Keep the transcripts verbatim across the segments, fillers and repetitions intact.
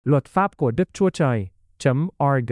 Luật pháp của Đức Chúa Trời .org.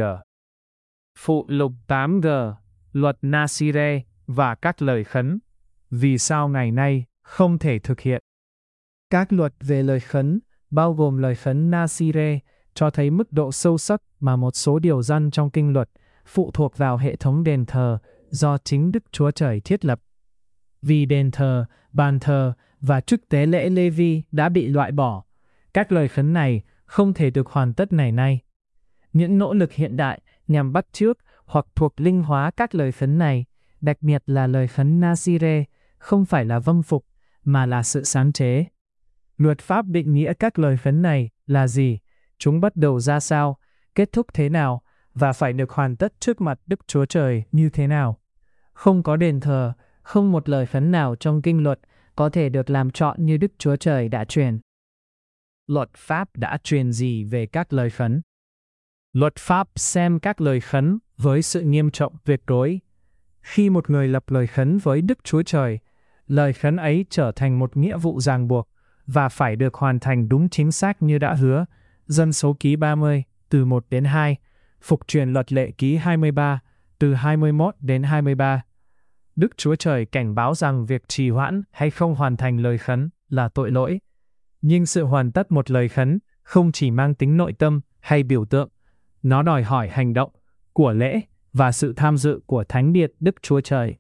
Phụ lục tám G. Luật Nasire và các lời khấn. Vì sao ngày nay không thể thực hiện? Các luật về lời khấn, bao gồm lời khấn Nasire, cho thấy mức độ sâu sắc mà một số điều răn trong kinh luật phụ thuộc vào hệ thống đền thờ do chính Đức Chúa Trời thiết lập. Vì đền thờ, bàn thờ và chức tế lễ Lê-vi đã bị loại bỏ, các lời khấn này không thể được hoàn tất ngày nay. Những nỗ lực hiện đại nhằm bắt chước hoặc thuộc linh hóa các lời khấn này, đặc biệt là lời khấn Nasire, không phải là vâng phục, mà là sự sáng chế. Luật pháp định nghĩa các lời khấn này là gì, chúng bắt đầu ra sao, kết thúc thế nào, và phải được hoàn tất trước mặt Đức Chúa Trời như thế nào. Không có đền thờ, không một lời khấn nào trong kinh luật có thể được làm trọn như Đức Chúa Trời đã truyền. Luật pháp đã truyền gì về các lời khấn? Luật pháp xem các lời khấn với sự nghiêm trọng tuyệt đối. Khi một người lập lời khấn với Đức Chúa Trời, lời khấn ấy trở thành một nghĩa vụ ràng buộc và phải được hoàn thành đúng chính xác như đã hứa. Dân số ký ba mươi, từ một đến hai, Phục truyền luật lệ ký hai mươi ba, từ hai mươi mốt đến hai mươi ba. Đức Chúa Trời cảnh báo rằng việc trì hoãn hay không hoàn thành lời khấn là tội lỗi. Nhưng sự hoàn tất một lời khấn không chỉ mang tính nội tâm hay biểu tượng, nó đòi hỏi hành động, của lễ và sự tham dự của Thánh Điện Đức Chúa Trời.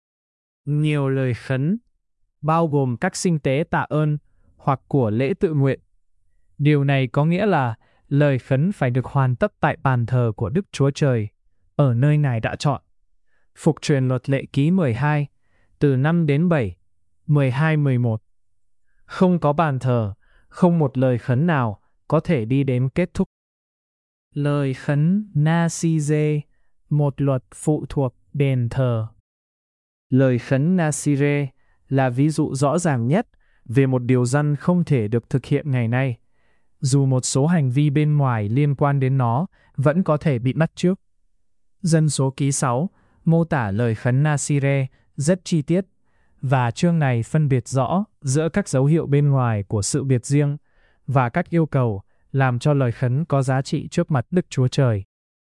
Nhiều lời khấn, bao gồm các sinh tế tạ ơn hoặc của lễ tự nguyện. Điều này có nghĩa là lời khấn phải được hoàn tất tại bàn thờ của Đức Chúa Trời, ở nơi Ngài đã chọn. Phục truyền luật lệ ký mười hai, từ năm đến bảy, mười hai mười một. Không có bàn thờ, không một lời khấn nào có thể đi đến kết thúc. Lời khấn Nasire, một luật phụ thuộc đền thờ. Lời khấn Nasire là ví dụ rõ ràng nhất về một điều răn không thể được thực hiện ngày nay, dù một số hành vi bên ngoài liên quan đến nó vẫn có thể bị bắt chước. Dân số ký sáu mô tả lời khấn Nasire rất chi tiết, và chương này phân biệt rõ giữa các dấu hiệu bên ngoài của sự biệt riêng và các yêu cầu làm cho lời khấn có giá trị trước mặt Đức Chúa Trời.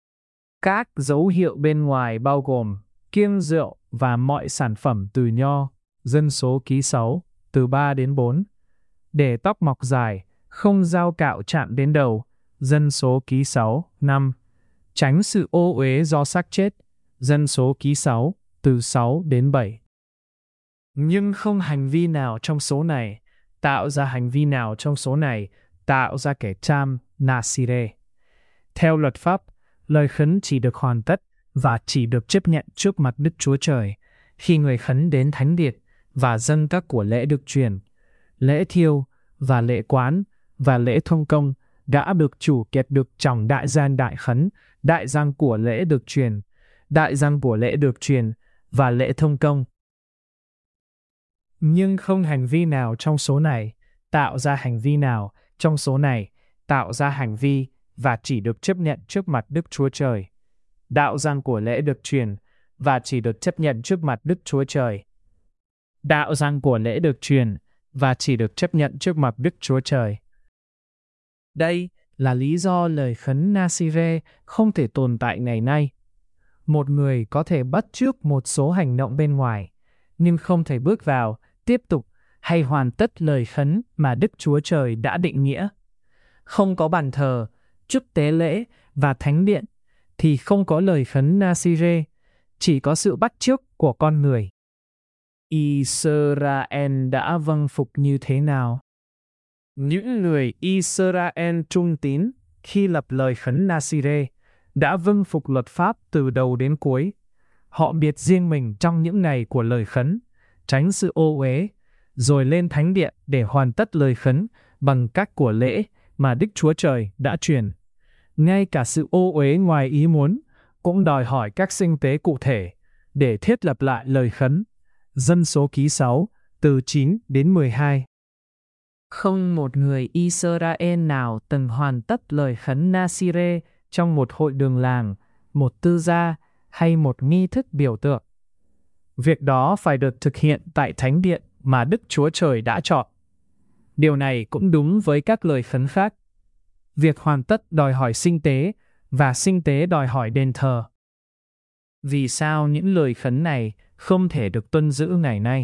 Các dấu hiệu bên ngoài bao gồm kiêng rượu và mọi sản phẩm từ nho, dân số ký sáu, từ ba đến bốn. Để tóc mọc dài, không dao cạo chạm đến đầu, dân số ký sáu, năm. Tránh sự ô uế do xác chết, dân số ký sáu, từ sáu đến bảy. Nhưng không hành vi nào trong số này tạo ra hành vi nào trong số này tạo ra kẻ tam Nasire. Theo luật pháp, lời khấn chỉ được hoàn tất và chỉ được chấp nhận trước mặt Đức Chúa Trời khi người khấn đến thánh điện và dâng các của lễ được truyền, lễ thiêu và lễ quán và lễ thông công đã được chủ kiệt được trong đại gian đại khấn, đại gian của lễ được truyền, đại gian của lễ được truyền và lễ thông công. Nhưng không hành vi nào trong số này tạo ra hành vi nào trong số này tạo ra hành vi và chỉ được chấp nhận trước mặt Đức Chúa Trời. Đạo gian của lễ được truyền và chỉ được chấp nhận trước mặt Đức Chúa Trời. Đạo gian của lễ được truyền và chỉ được chấp nhận trước mặt Đức Chúa Trời. Đây là lý do lời khấn Nasire không thể tồn tại ngày nay. Một người có thể bắt chước một số hành động bên ngoài, nhưng không thể bước vào, tiếp tục hay hoàn tất lời khấn mà Đức Chúa Trời đã định nghĩa. Không có bàn thờ, chức tế lễ và thánh điện thì không có lời khấn Nasire, chỉ có sự bắt chước của con người. Israel đã vâng phục như thế nào? Những người Israel trung tín khi lập lời khấn Nasire đã vâng phục luật pháp từ đầu đến cuối. Họ biệt riêng mình trong những ngày của lời khấn, tránh sự ô uế, rồi lên thánh điện để hoàn tất lời khấn bằng các của lễ mà Đức Chúa Trời đã truyền. Ngay cả sự ô uế ngoài ý muốn cũng đòi hỏi các sinh tế cụ thể để thiết lập lại lời khấn. Dân số ký sáu, từ chín đến mười hai. Không một người Israel nào từng hoàn tất lời khấn Nasire trong một hội đường làng, một tư gia hay một nghi thức biểu tượng. Việc đó phải được thực hiện tại thánh điện mà Đức Chúa Trời đã chọn. Điều này cũng đúng với các lời khấn khác. Việc hoàn tất đòi hỏi sinh tế, và sinh tế đòi hỏi đền thờ. Vì sao những lời khấn này không thể được tuân giữ ngày nay?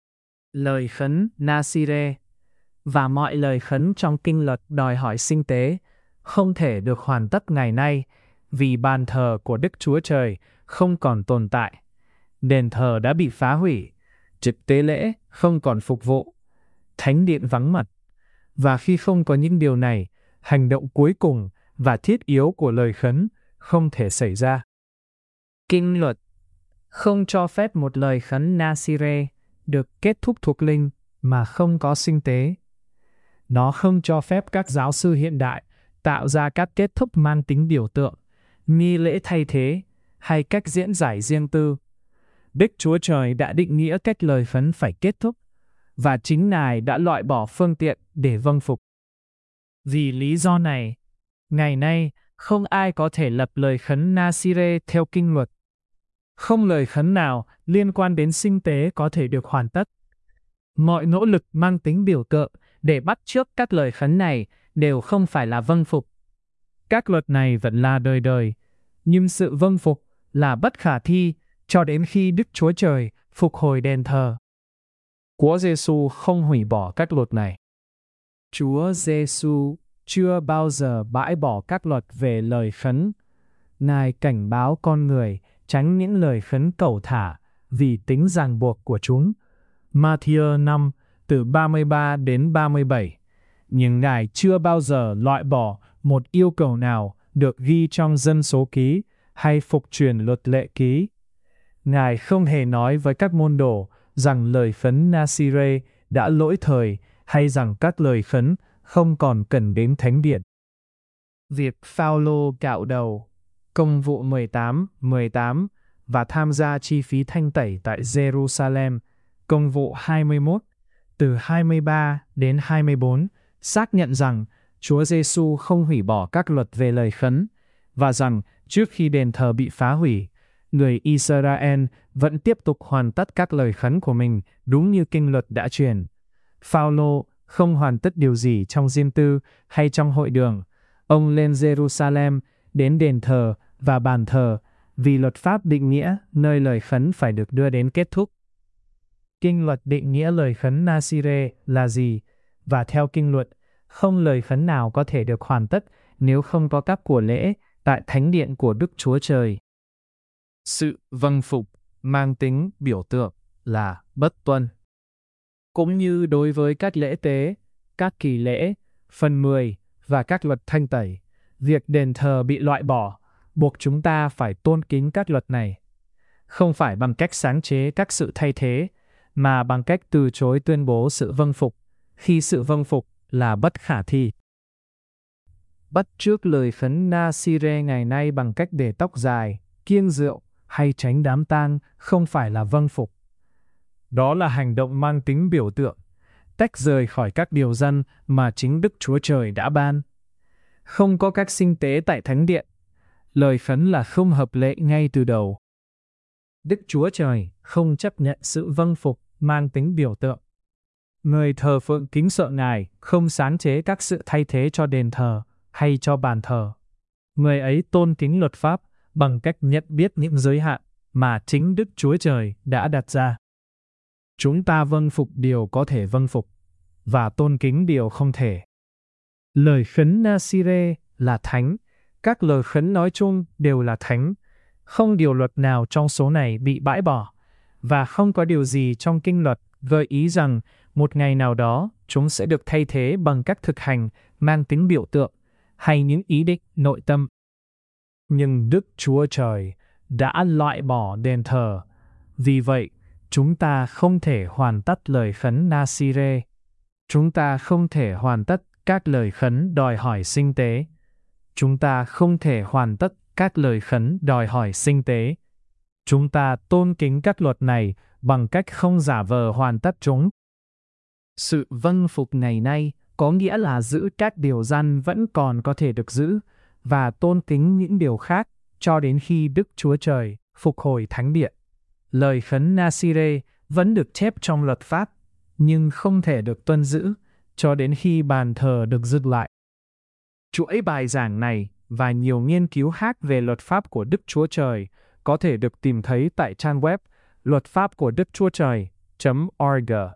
Lời khấn Nazire và mọi lời khấn trong kinh luật đòi hỏi sinh tế không thể được hoàn tất ngày nay vì bàn thờ của Đức Chúa Trời không còn tồn tại. Đền thờ đã bị phá hủy, trực tế lễ không còn phục vụ, thánh điện vắng mặt. Và khi không có những điều này, hành động cuối cùng và thiết yếu của lời khấn không thể xảy ra. Kinh luật không cho phép một lời khấn Nazire được kết thúc thuộc linh mà không có sinh tế. Nó không cho phép các giáo sư hiện đại tạo ra các kết thúc mang tính biểu tượng, nghi lễ thay thế hay cách diễn giải riêng tư. Đức Chúa Trời đã định nghĩa cách lời khấn phải kết thúc, và chính Ngài đã loại bỏ phương tiện để vâng phục. Vì lý do này, ngày nay không ai có thể lập lời khấn Nazire theo kinh luật. Không lời khấn nào liên quan đến sinh tế có thể được hoàn tất. Mọi nỗ lực mang tính biểu tượng để bắt chước các lời khấn này đều không phải là vâng phục. Các luật này vẫn là đời đời, nhưng sự vâng phục là bất khả thi cho đến khi Đức Chúa Trời phục hồi đền thờ. Chúa Giêsu không hủy bỏ các luật này. Chúa Giêsu chưa bao giờ bãi bỏ các luật về lời khấn. Ngài cảnh báo con người tránh những lời khấn cẩu thả vì tính ràng buộc của chúng. Ma-thi-ơ năm từ ba mươi ba đến ba mươi bảy. Nhưng Ngài chưa bao giờ loại bỏ một yêu cầu nào được ghi trong dân số ký hay phục truyền luật lệ ký. Ngài không hề nói với các môn đồ rằng lời khấn Nazire đã lỗi thời hay rằng các lời khấn không còn cần đến thánh điện. Việc Phao-lô cạo đầu, Công vụ mười tám mười tám và tham gia chi phí thanh tẩy tại Jerusalem, Công vụ hai mươi mốt từ hai mươi ba đến hai mươi bốn, xác nhận rằng Chúa Giêsu không hủy bỏ các luật về lời khấn và rằng trước khi đền thờ bị phá hủy, người Israel vẫn tiếp tục hoàn tất các lời khấn của mình đúng như kinh luật đã truyền. Phao-lô không hoàn tất điều gì trong riêng tư hay trong hội đường. Ông lên Jerusalem, đến đền thờ và bàn thờ, vì luật pháp định nghĩa nơi lời khấn phải được đưa đến kết thúc. Kinh luật định nghĩa lời khấn Nazire là gì, và theo kinh luật, không lời khấn nào có thể được hoàn tất nếu không có các của lễ tại thánh điện của Đức Chúa Trời. Sự vâng phục mang tính biểu tượng là bất tuân. Cũng như đối với các lễ tế, các kỳ lễ, phần mười và các luật thanh tẩy, việc đền thờ bị loại bỏ buộc chúng ta phải tôn kính các luật này. Không phải bằng cách sáng chế các sự thay thế, mà bằng cách từ chối tuyên bố sự vâng phục, khi sự vâng phục là bất khả thi. Bắt chước lời khấn Nazire ngày nay bằng cách để tóc dài, kiêng rượu hay tránh đám tang không phải là vâng phục. Đó là hành động mang tính biểu tượng, tách rời khỏi các điều răn mà chính Đức Chúa Trời đã ban. Không có các sinh tế tại thánh điện, lời khấn là không hợp lệ ngay từ đầu. Đức Chúa Trời không chấp nhận sự vâng phục mang tính biểu tượng. Người thờ phượng kính sợ Ngài không sáng chế các sự thay thế cho đền thờ hay cho bàn thờ. Người ấy tôn kính luật pháp bằng cách nhận biết những giới hạn mà chính Đức Chúa Trời đã đặt ra. Chúng ta vâng phục điều có thể vâng phục và tôn kính điều không thể. Lời khấn Nazire là thánh, các lời khấn nói chung đều là thánh. Không điều luật nào trong số này bị bãi bỏ, và không có điều gì trong kinh luật gợi ý rằng một ngày nào đó chúng sẽ được thay thế bằng các thực hành mang tính biểu tượng hay những ý định nội tâm. Nhưng Đức Chúa Trời đã loại bỏ đền thờ, vì vậy chúng ta không thể hoàn tất lời khấn Nazire. Chúng ta không thể hoàn tất các lời khấn đòi hỏi sinh tế. Chúng ta không thể hoàn tất các lời khấn đòi hỏi sinh tế. Chúng ta tôn kính các luật này bằng cách không giả vờ hoàn tất chúng. Sự vâng phục ngày nay có nghĩa là giữ các điều răn vẫn còn có thể được giữ và tôn kính những điều khác cho đến khi Đức Chúa Trời phục hồi thánh điện. Lời khấn Nazire vẫn được chép trong luật pháp, nhưng không thể được tuân giữ cho đến khi bàn thờ được dứt lại. Chuỗi bài giảng này và nhiều nghiên cứu khác về luật pháp của Đức Chúa Trời có thể được tìm thấy tại trang web luật pháp của Đức Chúa Trời chấm org.